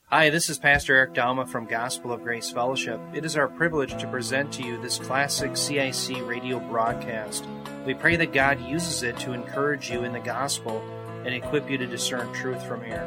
Hi, this is Pastor Eric Dalma from Gospel of Grace Fellowship. It is our privilege to present to you this classic CIC radio broadcast. We pray that God uses it to encourage you in the gospel and equip you to discern truth from error.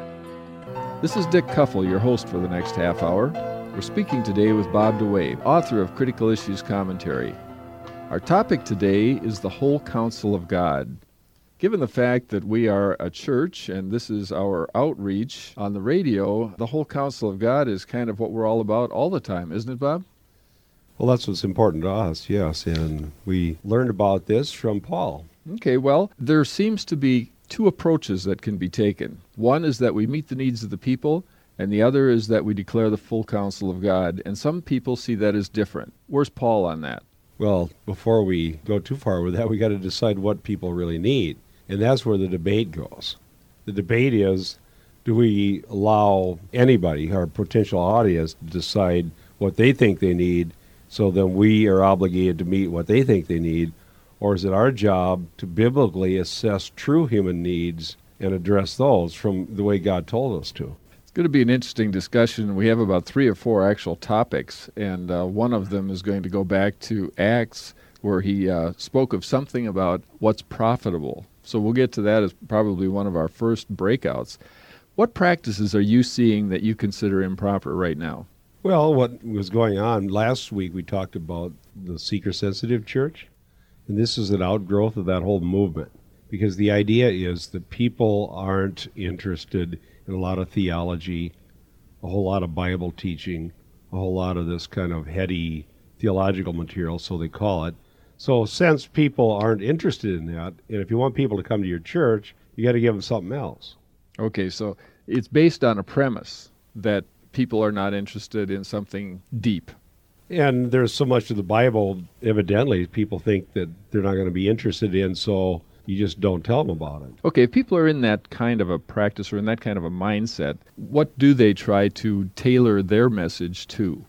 This is Dick Kuffel, your host for the next half hour. We're speaking today with Bob DeWaay, author of Critical Issues Commentary. Our topic today is the whole counsel of God. Given the fact that we are a church and this is our outreach on the radio, the whole counsel of God is kind of what we're all about all the time, isn't it, Bob? Well, that's what's important to us, yes, and we learned about this from Paul. Okay, well, there seems to be two approaches that can be taken. One is that we meet the needs of the people, and the other is that we declare the full counsel of God, and some people see that as different. Where's Paul on that? Well, before we go too far with that, we got to decide what people really need. And that's where the debate goes. The debate is, do we allow anybody, our potential audience, to decide what they think they need, so then we are obligated to meet what they think they need? Or is it our job to biblically assess true human needs and address those from the way God told us to? It's going to be an interesting discussion. We have about 3 or 4 actual topics, and one of them is going to go back to Acts, where he spoke of something about what's profitable. So we'll get to that as probably one of our first breakouts. What practices are you seeing that you consider improper right now? Well, what was going on last week, we talked about the seeker-sensitive church, and this is an outgrowth of that whole movement, because the idea is that people aren't interested in a lot of theology, a whole lot of Bible teaching, a whole lot of this kind of heady theological material, so they call it. So since people aren't interested in that, and if you want people to come to your church, you got to give them something else. Okay, so it's based on a premise that people are not interested in something deep. And there's so much of the Bible, evidently, people think that they're not going to be interested in, so you just don't tell them about it. Okay, if people are in that kind of a practice or in that kind of a mindset, what do they try to tailor their message to?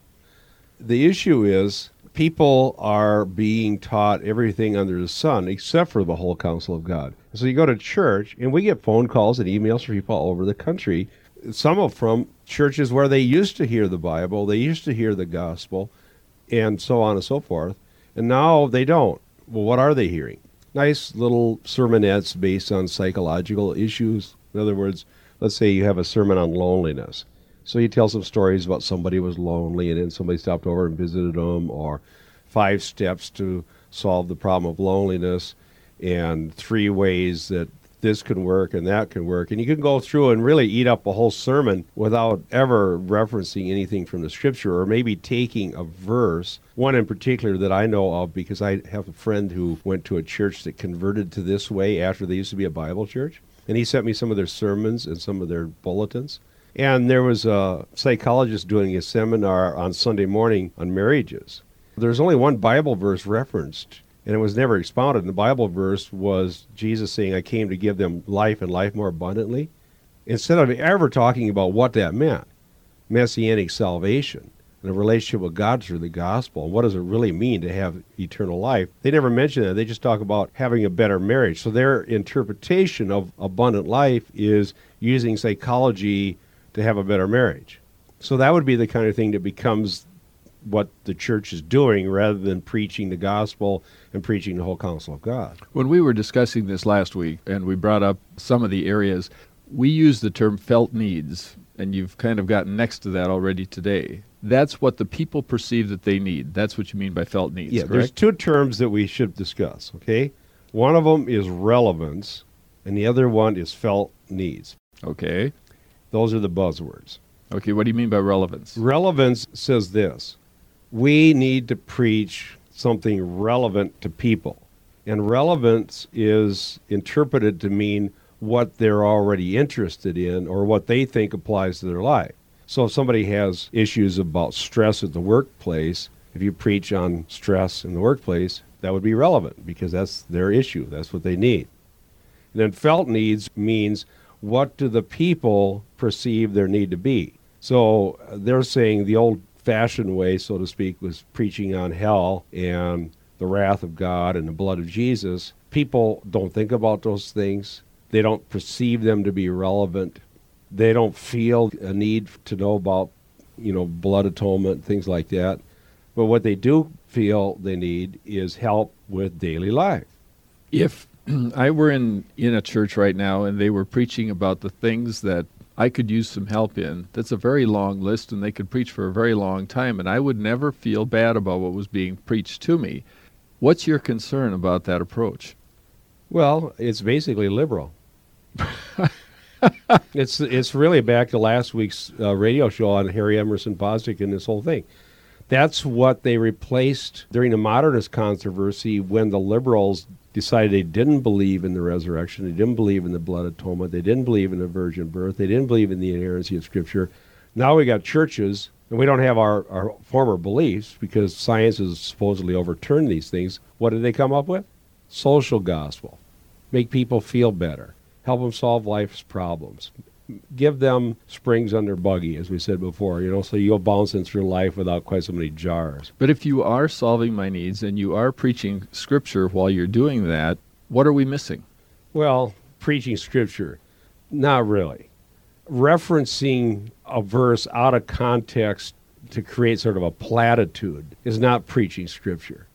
The issue is, people are being taught everything under the sun except for the whole counsel of God. So you go to church, and we get phone calls and emails from people all over the country, some of from churches where they used to hear the Bible, they used to hear the gospel, and so on and so forth, and now they don't. Well, what are they hearing? Nice little sermonettes based on psychological issues. In other words, let's say you have a sermon on loneliness. So you tell some stories about somebody who was lonely and then somebody stopped over and visited them, or 5 steps to solve the problem of loneliness, and 3 ways that this can work and that can work. And you can go through and really eat up a whole sermon without ever referencing anything from the scripture, or maybe taking a verse, one in particular that I know of because I have a friend who went to a church that converted to this way after they used to be a Bible church. And he sent me some of their sermons and some of their bulletins. And there was a psychologist doing a seminar on Sunday morning on marriages. There's only one Bible verse referenced, and it was never expounded. And the Bible verse was Jesus saying, I came to give them life and life more abundantly. Instead of ever talking about what that meant, messianic salvation, and a relationship with God through the gospel, and what does it really mean to have eternal life, they never mention that. They just talk about having a better marriage. So their interpretation of abundant life is using psychology to have a better marriage. So that would be the kind of thing that becomes what the church is doing rather than preaching the gospel and preaching the whole counsel of God. When we were discussing this last week and we brought up some of the areas, we used the term felt needs, and you've kind of gotten next to that already today. That's what the people perceive that they need. That's what you mean by felt needs, yeah, correct? There's 2 terms that we should discuss, okay? One of them is relevance, and the other one is felt needs. Okay. Those are the buzzwords. Okay, what do you mean by relevance? Relevance says this: we need to preach something relevant to people. And relevance is interpreted to mean what they're already interested in or what they think applies to their life. So if somebody has issues about stress at the workplace, if you preach on stress in the workplace, that would be relevant because that's their issue. That's what they need. And then felt needs means, what do the people perceive their need to be? So they're saying the old-fashioned way, so to speak, was preaching on hell and the wrath of God and the blood of Jesus. People don't think about those things. They don't perceive them to be relevant. They don't feel a need to know about, blood atonement, things like that. But what they do feel they need is help with daily life. If I were in a church right now and they were preaching about the things that I could use some help in, that's a very long list, and they could preach for a very long time, and I would never feel bad about what was being preached to me. What's your concern about that approach? Well, it's basically liberal. It's really back to last week's radio show on Harry Emerson Bostic and this whole thing. That's what they replaced during the modernist controversy when the liberals decided they didn't believe in the resurrection, they didn't believe in the blood atonement, they didn't believe in the virgin birth, they didn't believe in the inerrancy of Scripture. Now we got churches, and we don't have our former beliefs because science has supposedly overturned these things. What did they come up with? Social gospel. Make people feel better. Help them solve life's problems. Give them springs on their buggy, as we said before, so you go bouncing through life without quite so many jars. But if you are solving my needs and you are preaching Scripture while you're doing that, what are we missing? Well, preaching Scripture, not really. Referencing a verse out of context to create sort of a platitude is not preaching Scripture.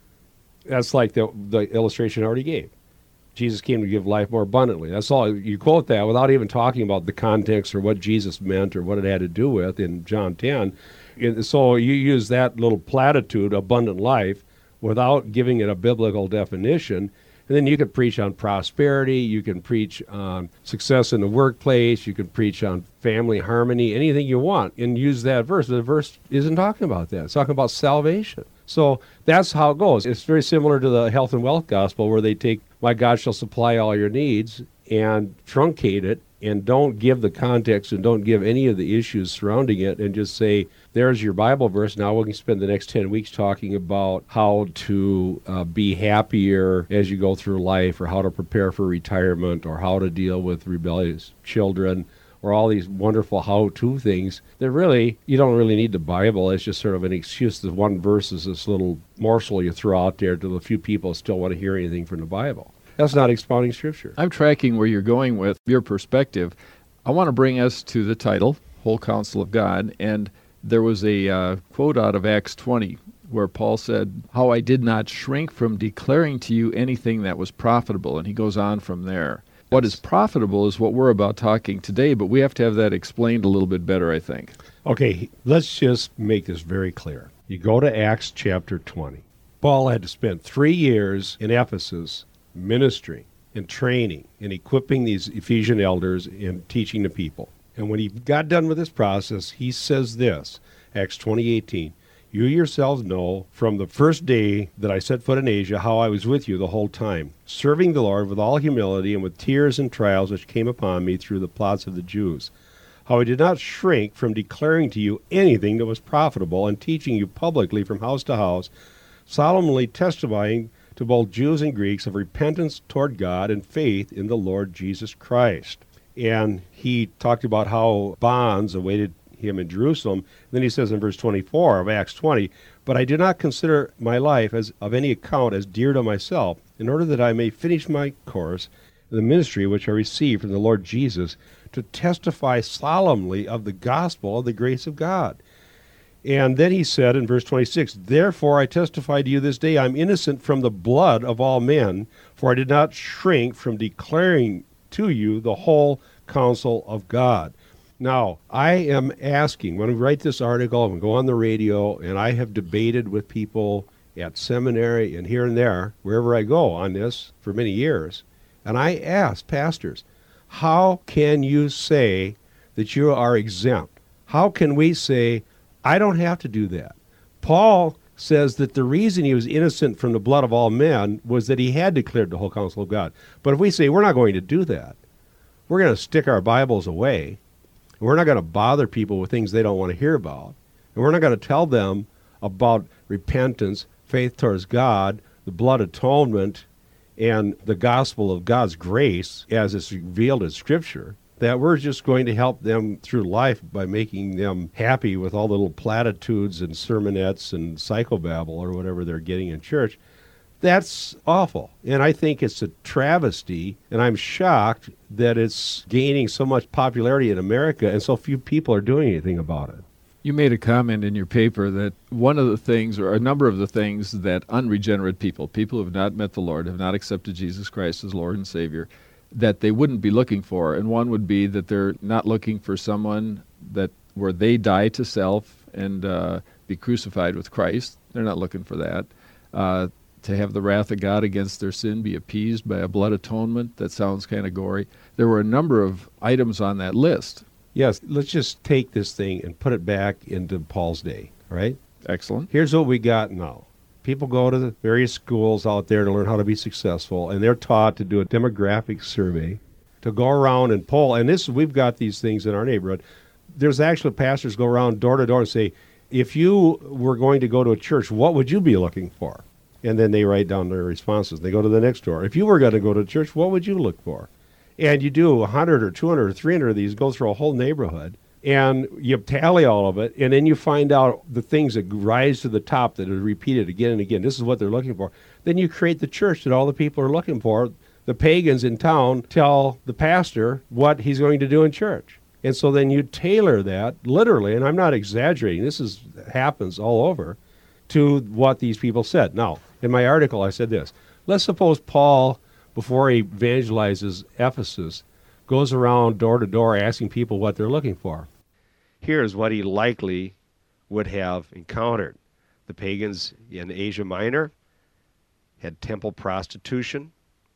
That's like the illustration I already gave. Jesus came to give life more abundantly. That's all. You quote that without even talking about the context or what Jesus meant or what it had to do with in John 10. And so you use that little platitude, abundant life, without giving it a biblical definition. And then you could preach on prosperity. You can preach on success in the workplace. You can preach on family harmony, anything you want, and use that verse. The verse isn't talking about that. It's talking about salvation. So that's how it goes. It's very similar to the health and wealth gospel where they take, my God shall supply all your needs, and truncate it and don't give the context and don't give any of the issues surrounding it and just say, there's your Bible verse. Now we can spend the next 10 weeks talking about how to be happier as you go through life, or how to prepare for retirement, or how to deal with rebellious children, or all these wonderful how-to things that really, you don't really need the Bible. It's just sort of an excuse. The one verse is this little morsel you throw out there to the few people who still want to hear anything from the Bible. That's not expounding Scripture. I'm tracking where you're going with your perspective. I want to bring us to the title, Whole Counsel of God, and there was a quote out of Acts 20 where Paul said, how I did not shrink from declaring to you anything that was profitable, and he goes on from there. What is profitable is what we're about talking today, but we have to have that explained a little bit better, I think. Okay, let's just make this very clear. You go to Acts chapter 20. Paul had to spend 3 years in Ephesus ministering and training and equipping these Ephesian elders and teaching the people. And when he got done with this process, he says this, Acts 20:18, you yourselves know from the first day that I set foot in Asia how I was with you the whole time, serving the Lord with all humility and with tears and trials which came upon me through the plots of the Jews. How I did not shrink from declaring to you anything that was profitable and teaching you publicly from house to house, solemnly testifying to both Jews and Greeks of repentance toward God and faith in the Lord Jesus Christ. And he talked about how bonds awaited him in Jerusalem. Then he says in verse 24 of Acts 20, but I do not consider my life as of any account as dear to myself, in order that I may finish my course in the ministry which I received from the Lord Jesus, to testify solemnly of the gospel of the grace of God. And then he said in verse 26, therefore I testify to you this day, I'm innocent from the blood of all men, for I did not shrink from declaring to you the whole counsel of God. Now, I am asking, when we write this article and go on the radio, and I have debated with people at seminary and here and there, wherever I go on this for many years, and I ask pastors, how can you say that you are exempt? How can we say, I don't have to do that? Paul says that the reason he was innocent from the blood of all men was that he had declared the whole counsel of God. But if we say we're not going to do that, we're going to stick our Bibles away, and we're not going to bother people with things they don't want to hear about, and we're not going to tell them about repentance, faith towards God, the blood atonement, and the gospel of God's grace as it's revealed in Scripture, that we're just going to help them through life by making them happy with all the little platitudes and sermonettes and psychobabble or whatever they're getting in church. That's awful. And I think it's a travesty, and I'm shocked that it's gaining so much popularity in America and so few people are doing anything about it. You made a comment in your paper that one of the things, or a number of the things that unregenerate people who have not met the Lord, have not accepted Jesus Christ as Lord and Savior, that they wouldn't be looking for. And one would be that they're not looking for someone that where they die to self and be crucified with Christ. They're not looking for that. To have the wrath of God against their sin be appeased by a blood atonement. That sounds kind of gory. There were a number of items on that list. Yes, let's just take this thing and put it back into Paul's day, right? Excellent. Here's what we got now. People go to the various schools out there to learn how to be successful, and they're taught to do a demographic survey, to go around and poll. And we've got these things in our neighborhood. There's actually pastors go around door to door and say, if you were going to go to a church, what would you be looking for? And then they write down their responses. They go to the next door. If you were going to go to church, what would you look for? And you do 100 or 200 or 300 of these, go through a whole neighborhood, and you tally all of it, and then you find out the things that rise to the top that are repeated again and again. This is what they're looking for. Then you create the church that all the people are looking for. The pagans in town tell the pastor what he's going to do in church. And so then you tailor that, literally, and I'm not exaggerating, happens all over, to what these people said. Now, in my article, I said this. Let's suppose Paul, before he evangelizes Ephesus, goes around door to door asking people what they're looking for. Here's what he likely would have encountered. The pagans in Asia Minor had temple prostitution.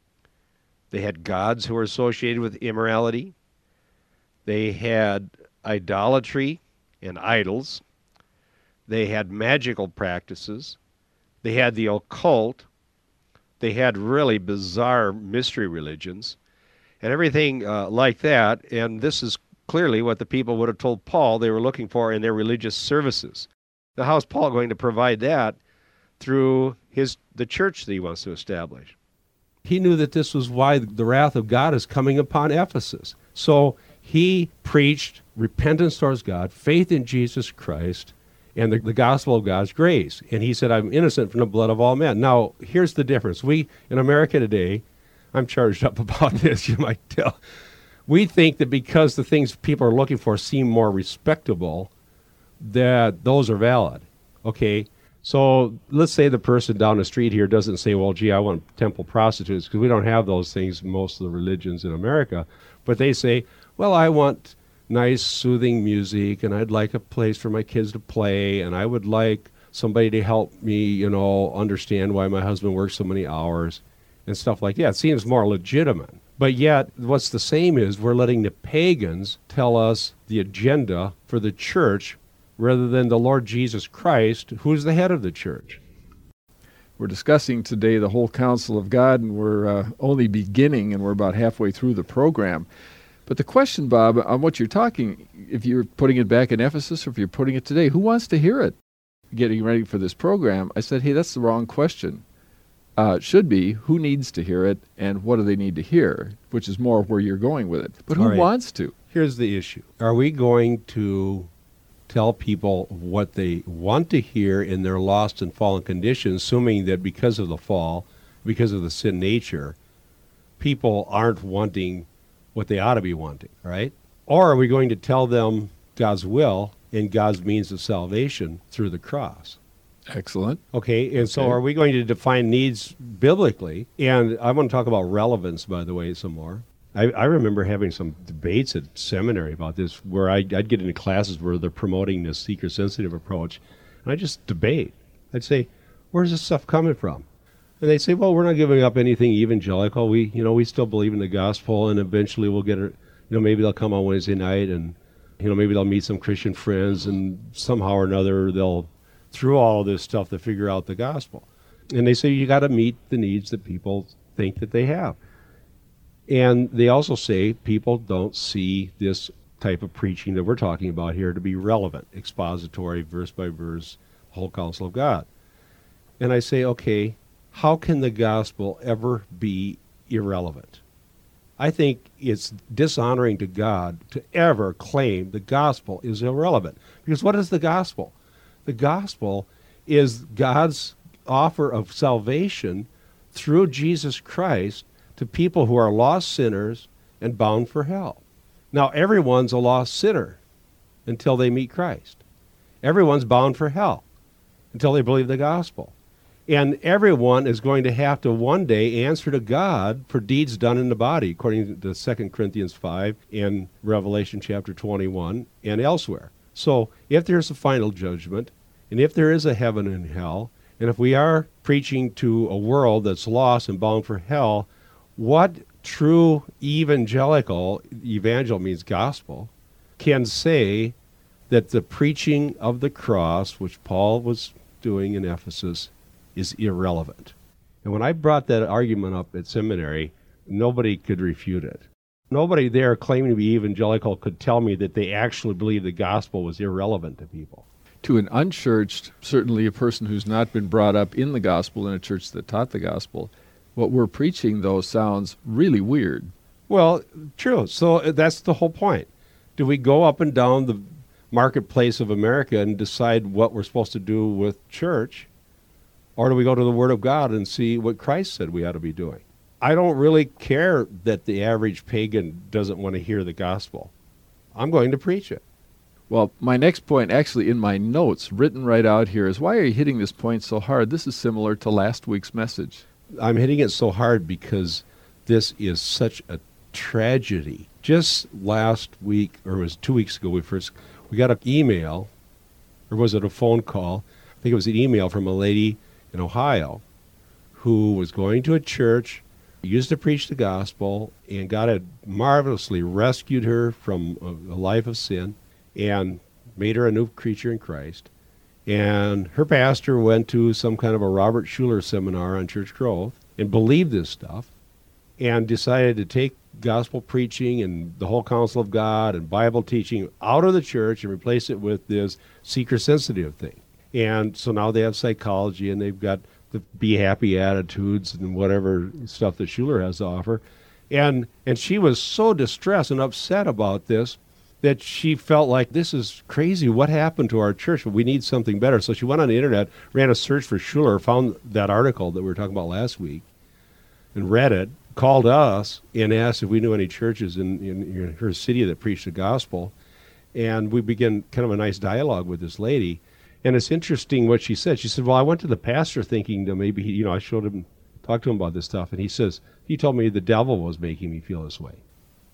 They had gods who were associated with immorality. They had idolatry and idols. They had magical practices. They had the occult. They had really bizarre mystery religions and everything like that. And this is clearly what the people would have told Paul they were looking for in their religious services. Now, how is Paul going to provide that through the church that he wants to establish? He knew that this was why the wrath of God is coming upon Ephesus. So he preached repentance towards God, faith in Jesus Christ, and the gospel of God's grace. And he said, I'm innocent from the blood of all men. Now, here's the difference. We, in America today, I'm charged up about this, you might tell. We think that because the things people are looking for seem more respectable, that those are valid. Okay, so let's say the person down the street here doesn't say, well, gee, I want temple prostitutes, because we don't have those things in most of the religions in America. But they say, well, I want nice, soothing music, and I'd like a place for my kids to play, and I would like somebody to help me, understand why my husband works so many hours and stuff like that. It seems more legitimate. But yet, what's the same is we're letting the pagans tell us the agenda for the church rather than the Lord Jesus Christ, who's the head of the church. We're discussing today the whole counsel of God, and we're only beginning, and we're about halfway through the program. But the question, Bob, on what you're talking, if you're putting it back in Ephesus or if you're putting it today, who wants to hear it? Getting ready for this program, I said, hey, that's the wrong question. It should be, who needs to hear it and what do they need to hear, which is more where you're going with it. But who wants to? Here's the issue. Are we going to tell people what they want to hear in their lost and fallen condition, assuming that because of the fall, because of the sin nature, people aren't wanting what they ought to be wanting, right? Or are we going to tell them God's will and God's means of salvation through the cross? Excellent. Okay, and so are we going to define needs biblically? And I want to talk about relevance, by the way, some more. I remember having some debates at seminary about this, where I'd get into classes where they're promoting this seeker-sensitive approach, and I just debate. I'd say, where's this stuff coming from? And they'd say, well, we're not giving up anything evangelical. We still believe in the gospel, and eventually we'll get it. Maybe they'll come on Wednesday night, and maybe they'll meet some Christian friends, and somehow or another they'll, through all of this stuff, to figure out the gospel. And they say you got to meet the needs that people think that they have. And they also say people don't see this type of preaching that we're talking about here to be relevant, expository, verse by verse, whole counsel of God. And I say, okay, how can the gospel ever be irrelevant? I think it's dishonoring to God to ever claim the gospel is irrelevant. Because what is the gospel? The gospel is God's offer of salvation through Jesus Christ to people who are lost sinners and bound for hell. Now, everyone's a lost sinner until they meet Christ. Everyone's bound for hell until they believe the gospel. And everyone is going to have to one day answer to God for deeds done in the body, according to 2 Corinthians 5 and Revelation chapter 21 and elsewhere. So if there's a final judgment, and if there is a heaven and hell, and if we are preaching to a world that's lost and bound for hell, what true evangel means gospel, can say that the preaching of the cross, which Paul was doing in Ephesus, is irrelevant? And when I brought that argument up at seminary, nobody could refute it. Nobody there claiming to be evangelical could tell me that they actually believed the gospel was irrelevant to people. To an unchurched, certainly a person who's not been brought up in the gospel in a church that taught the gospel, what we're preaching, though, sounds really weird. Well, true. So that's the whole point. Do we go up and down the marketplace of America and decide what we're supposed to do with church? Or do we go to the Word of God and see what Christ said we ought to be doing? I don't really care that the average pagan doesn't want to hear the gospel. I'm going to preach it. Well, my next point, actually in my notes, written right out here, is why are you hitting this point so hard? This is similar to last week's message. I'm hitting it so hard because this is such a tragedy. Just last week, or it was 2 weeks ago, we got an email, or was it a phone call? I think it was an email from a lady in Ohio who was going to a church, used to preach the gospel, and God had marvelously rescued her from a life of sin and made her a new creature in Christ. And her pastor went to some kind of a Robert Schuller seminar on church growth and believed this stuff and decided to take gospel preaching and the whole counsel of God and Bible teaching out of the church and replace it with this seeker-sensitive thing. And so now they have psychology and they've got the be happy attitudes and whatever stuff that Schuller has to offer. And she was so distressed and upset about this that she felt like, this is crazy. What happened to our church? We need something better. So she went on the internet, ran a search for Schuller, found that article that we were talking about last week, and read it, called us, and asked if we knew any churches in her city that preached the gospel. And we began kind of a nice dialogue with this lady. And it's interesting what she said. She said, well, I went to the pastor thinking that maybe, I showed him, talked to him about this stuff. And he told me the devil was making me feel this way.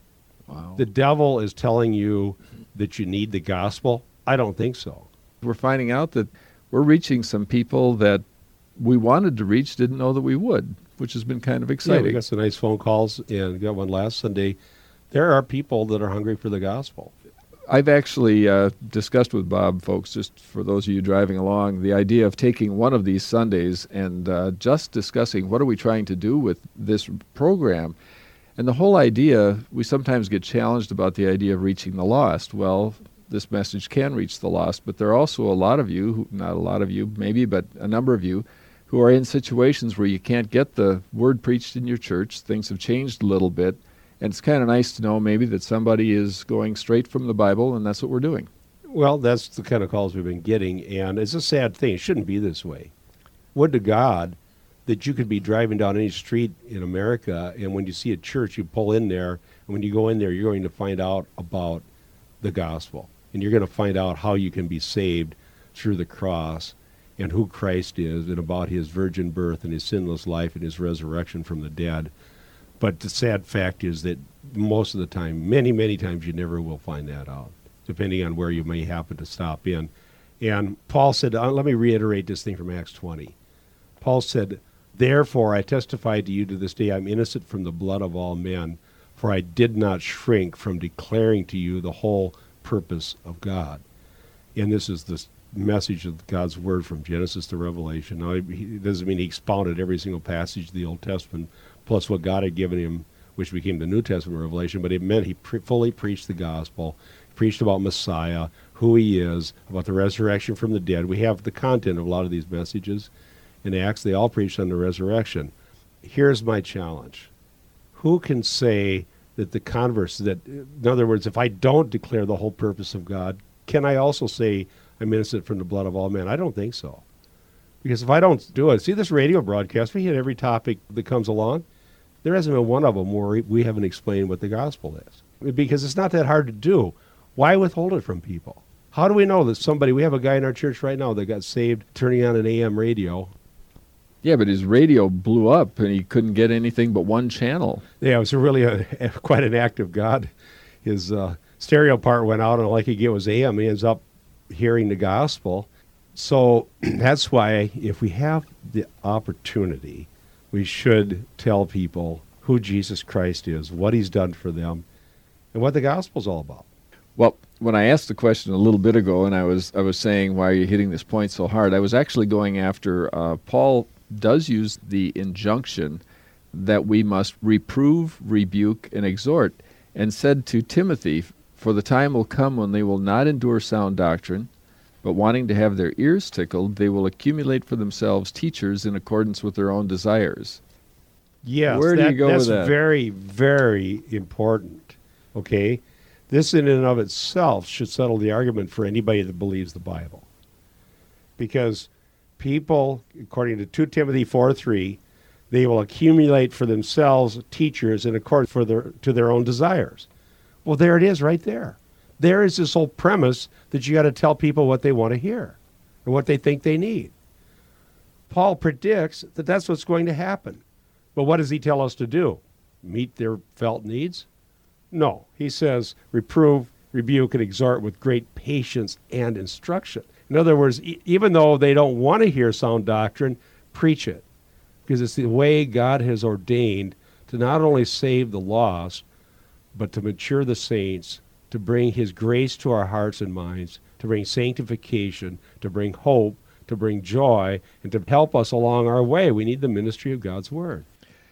Wow. The devil is telling you that you need the gospel? I don't think so. We're finding out that we're reaching some people that we wanted to reach, didn't know that we would, which has been kind of exciting. Yeah, we got some nice phone calls, and got one last Sunday. There are people that are hungry for the gospel. I've actually discussed with Bob, folks, just for those of you driving along, the idea of taking one of these Sundays and just discussing what are we trying to do with this program. And the whole idea, we sometimes get challenged about the idea of reaching the lost. Well, this message can reach the lost, but there are also a lot of you, not a lot of you maybe, but a number of you, who are in situations where you can't get the word preached in your church. Things have changed a little bit, and it's kind of nice to know maybe that somebody is going straight from the Bible, and that's what we're doing. Well, that's the kind of calls we've been getting, and it's a sad thing. It shouldn't be this way. Would to God that you could be driving down any street in America, and when you see a church, you pull in there, and when you go in there, you're going to find out about the gospel, and you're going to find out how you can be saved through the cross and who Christ is and about his virgin birth and his sinless life and his resurrection from the dead. But the sad fact is that most of the time, many, many times, you never will find that out, depending on where you may happen to stop in. And Paul said, let me reiterate this thing from Acts 20. Paul said, therefore I testify to you to this day, I'm innocent from the blood of all men, for I did not shrink from declaring to you the whole purpose of God. And this is the message of God's word from Genesis to Revelation. Now, it doesn't mean he expounded every single passage of the Old Testament, plus what God had given him, which became the New Testament revelation, but it meant he fully preached the gospel, preached about Messiah, who he is, about the resurrection from the dead. We have the content of a lot of these messages in Acts. They all preached on the resurrection. Here's my challenge. Who can say that the converse, that, in other words, if I don't declare the whole purpose of God, can I also say I'm innocent from the blood of all men? I don't think so. Because if I don't do it, see this radio broadcast, we hit every topic that comes along. There hasn't been one of them where we haven't explained what the gospel is. Because it's not that hard to do. Why withhold it from people? How do we know that we have a guy in our church right now that got saved turning on an AM radio. Yeah, but his radio blew up and he couldn't get anything but one channel. Yeah, it was really quite an act of God. His stereo part went out and all he could get was AM. He ends up hearing the gospel. So that's why if we have the opportunity, we should tell people who Jesus Christ is, what he's done for them, and what the gospel's all about. Well, when I asked the question a little bit ago, and I was saying, why are you hitting this point so hard? I was actually going after Paul does use the injunction that we must reprove, rebuke, and exhort, and said to Timothy, for the time will come when they will not endure sound doctrine, but wanting to have their ears tickled, they will accumulate for themselves teachers in accordance with their own desires. Yes, where do you go with that? That's very, very important, okay? This in and of itself should settle the argument for anybody that believes the Bible. Because people, according to 2 Timothy 4:3, they will accumulate for themselves teachers in accordance to their own desires. Well, there it is right there. There is this whole premise that you got to tell people what they want to hear and what they think they need. Paul predicts that that's what's going to happen. But what does he tell us to do? Meet their felt needs? No. He says, reprove, rebuke, and exhort with great patience and instruction. In other words, even though they don't want to hear sound doctrine, preach it. Because it's the way God has ordained to not only save the lost, but to mature the saints, to bring his grace to our hearts and minds, to bring sanctification, to bring hope, to bring joy, and to help us along our way. We need the ministry of God's Word.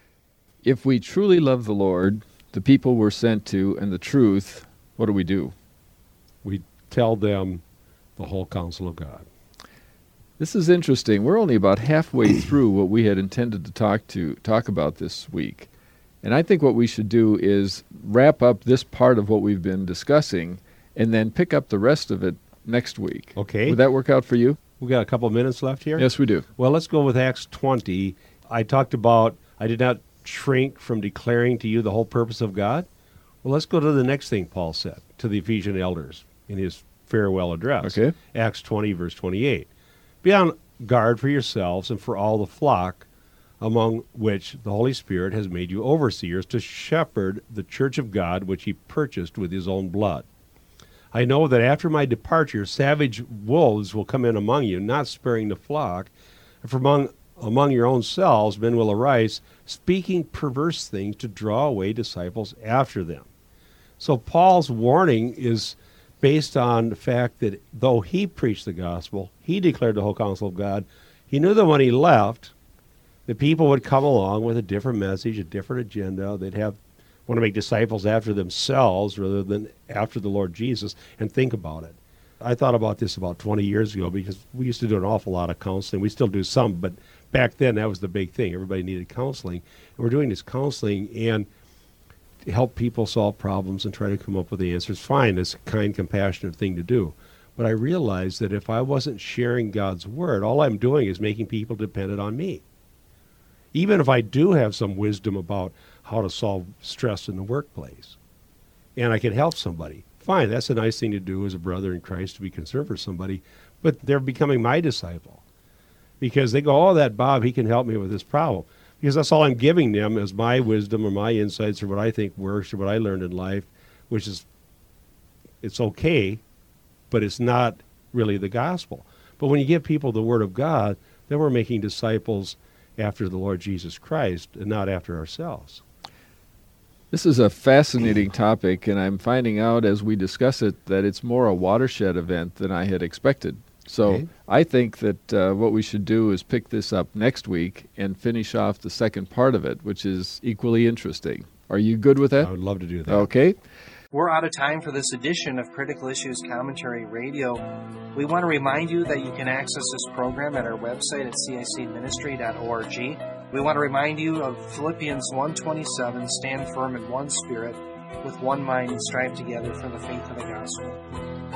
If we truly love the Lord, the people we're sent to, and the truth, what do? We tell them the whole counsel of God. This is interesting. We're only about halfway through what we had intended to talk about this week. And I think what we should do is wrap up this part of what we've been discussing and then pick up the rest of it next week. Okay. Would that work out for you? We got a couple of minutes left here? Yes, we do. Well, let's go with Acts 20. I talked about, I did not shrink from declaring to you the whole purpose of God. Well, let's go to the next thing Paul said to the Ephesian elders in his farewell address. Okay. Acts 20, verse 28. Be on guard for yourselves and for all the flock among which the Holy Spirit has made you overseers to shepherd the church of God, which he purchased with his own blood. I know that after my departure, savage wolves will come in among you, not sparing the flock. And from among your own selves, men will arise, speaking perverse things to draw away disciples after them. So Paul's warning is based on the fact that though he preached the gospel, he declared the whole counsel of God, he knew that when he left, the people would come along with a different message, a different agenda. They'd want to make disciples after themselves rather than after the Lord Jesus, and think about it. I thought about this about 20 years ago because we used to do an awful lot of counseling. We still do some, but back then that was the big thing. Everybody needed counseling. And we're doing this counseling and to help people solve problems and try to come up with the answers. Fine, it's a kind, compassionate thing to do. But I realized that if I wasn't sharing God's word, all I'm doing is making people dependent on me. Even if I do have some wisdom about how to solve stress in the workplace, and I can help somebody, fine, that's a nice thing to do as a brother in Christ, to be concerned for somebody, but they're becoming my disciple. Because they go, oh, that Bob, he can help me with this problem. Because that's all I'm giving them is my wisdom or my insights or what I think works or what I learned in life, which is, it's okay, but it's not really the gospel. But when you give people the Word of God, then we're making disciples after the Lord Jesus Christ and not after ourselves. This is a fascinating topic, and I'm finding out as we discuss it that it's more a watershed event than I had expected. So Okay. I think that what we should do is pick this up next week and finish off the second part of it, which is equally interesting. Are you good with that? I would love to do that. Okay. We're out of time for this edition of Critical Issues Commentary Radio. We want to remind you that you can access this program at our website at cicministry.org. We want to remind you of Philippians 1:27, stand firm in one spirit, with one mind and strive together for the faith of the gospel.